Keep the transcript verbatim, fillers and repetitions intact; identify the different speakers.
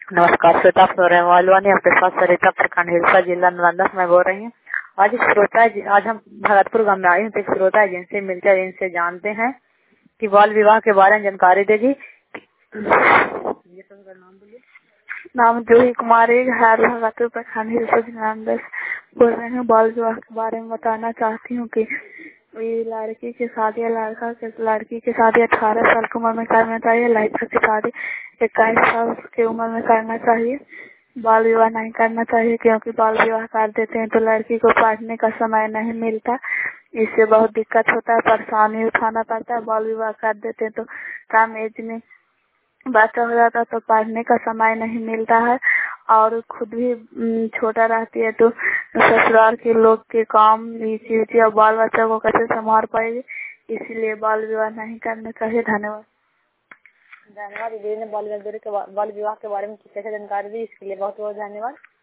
Speaker 1: नमस्कार श्रोता वालवानी आपके साथ सरिता प्रखंड हिलसा जिला नालंदा से मैं बोल रही हूँ। आज एक श्रोता आज हम भगतपुर गांव में आए हैं तो एक श्रोता है जिनसे मिलते हैं, जिनसे जानते हैं कि बाल विवाह के बारे में जानकारी देगी। ये सब का नाम बोलिए।
Speaker 2: नाम जूही कुमारी है, भगतपुर प्रखंड हिलसा जिला नालंदा से बोल रहे हैं। बाल विवाह के बारे में बताना चाहती हूँ कि ये लड़की की शादी या लड़का के लड़की की शादी अठारह साल की उम्र में करना चाहिए, लड़का की शादी इक्कीस साल की उम्र में करना चाहिए। बाल विवाह नहीं करना चाहिए क्योंकि बाल विवाह कर देते हैं तो लड़की को पढ़ने का समय नहीं मिलता, इससे बहुत दिक्कत होता है, परेशानी उठाना पड़ता है। बाल विवाह कर देते हैं तो कम एज में बच्चा हो जाता है तो पढ़ने का समय नहीं मिलता है और खुद भी छोटा रहती है तो ससुराल के लोग के काम इसी और बाल बच्चा को कैसे संभाल पाएगी, इसीलिए बाल विवाह नहीं करना चाहिए। धन्यवाद।
Speaker 1: धन्यवाद दीदी ने बाल विवाह के बाल विवाह के बारे में कैसे जानकारी दी, इसके लिए बहुत बहुत धन्यवाद।